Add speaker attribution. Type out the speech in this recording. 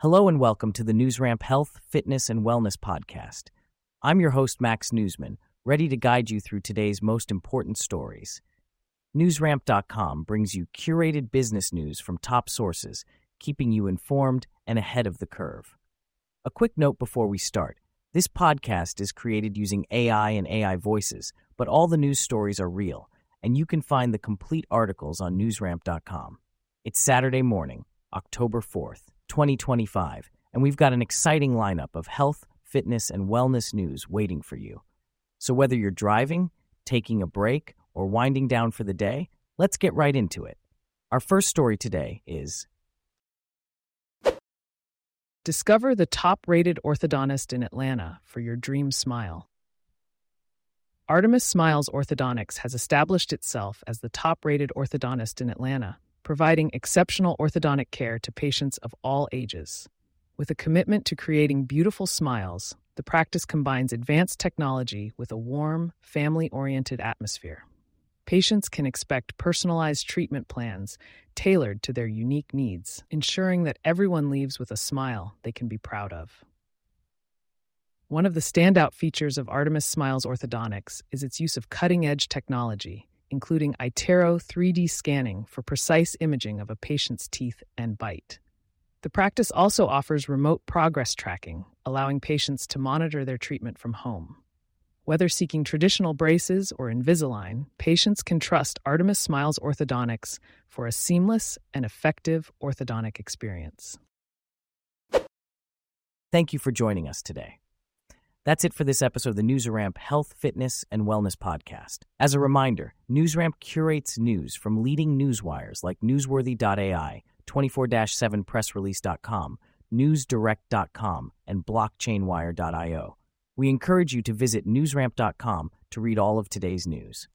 Speaker 1: Hello and welcome to the NewsRamp Health, Fitness, and Wellness Podcast. I'm your host, Max Newsman, ready to guide you through today's most important stories. NewsRamp.com brings you curated business news from top sources, keeping you informed and ahead of the curve. A quick note before we start. This podcast is created using AI and AI voices, but all the news stories are real, and you can find the complete articles on NewsRamp.com. It's Saturday morning, October 4th. 2025, and we've got an exciting lineup of health, fitness, and wellness news waiting for you. So whether you're driving, taking a break, or winding down for the day, let's get right into it. Our first story today is:
Speaker 2: discover the top-rated orthodontist in Atlanta for your dream smile. Artemis Smiles Orthodontics has established itself as the top-rated orthodontist in Atlanta, providing exceptional orthodontic care to patients of all ages. With a commitment to creating beautiful smiles, the practice combines advanced technology with a warm, family-oriented atmosphere. Patients can expect personalized treatment plans tailored to their unique needs, ensuring that everyone leaves with a smile they can be proud of. One of the standout features of Artemis Smiles Orthodontics is its use of cutting-edge technology, including iTero 3D scanning for precise imaging of a patient's teeth and bite. The practice also offers remote progress tracking, allowing patients to monitor their treatment from home. Whether seeking traditional braces or Invisalign, patients can trust Artemis Smiles Orthodontics for a seamless and effective orthodontic experience.
Speaker 1: Thank you for joining us today. That's it for this episode of the NewsRamp Health, Fitness, and Wellness Podcast. As a reminder, NewsRamp curates news from leading newswires like Newsworthy.ai, 24/7pressrelease.com, NewsDirect.com, and BlockchainWire.io. We encourage you to visit NewsRamp.com to read all of today's news.